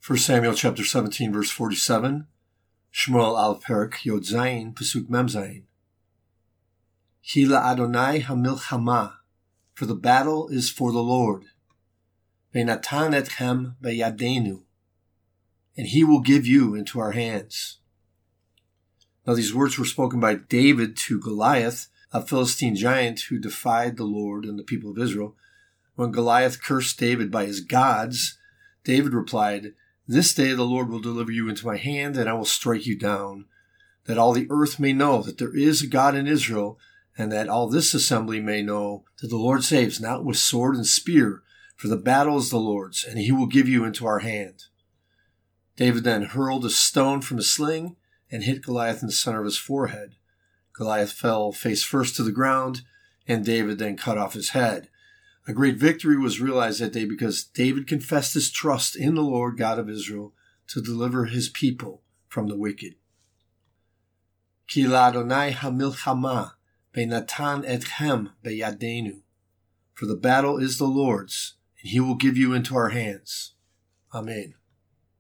1 Samuel chapter 17, verse 47. Shmuel al Perak Yod Zayin Pasuk Mem Zayin. Ki la'Adonai hamilchama, for the battle is for the Lord. Ve'natan etchem beyadenu, and he will give you into our hands. Now these words were spoken by David to Goliath, a Philistine giant who defied the Lord and the people of Israel. When Goliath cursed David by his gods, David replied, "This day the Lord will deliver you into my hand, and I will strike you down, that all the earth may know that there is a God in Israel, and that all this assembly may know that the Lord saves, not with sword and spear, for the battle is the Lord's, and he will give you into our hand." David then hurled a stone from his sling and hit Goliath in the center of his forehead. Goliath fell face first to the ground, and David then cut off his head. A great victory was realized that day because David confessed his trust in the Lord God of Israel to deliver his people from the wicked. Ki la'Adonai hamilchama, ve'natan etchem beyadenu. For the battle is the Lord's, and he will give you into our hands. Amen.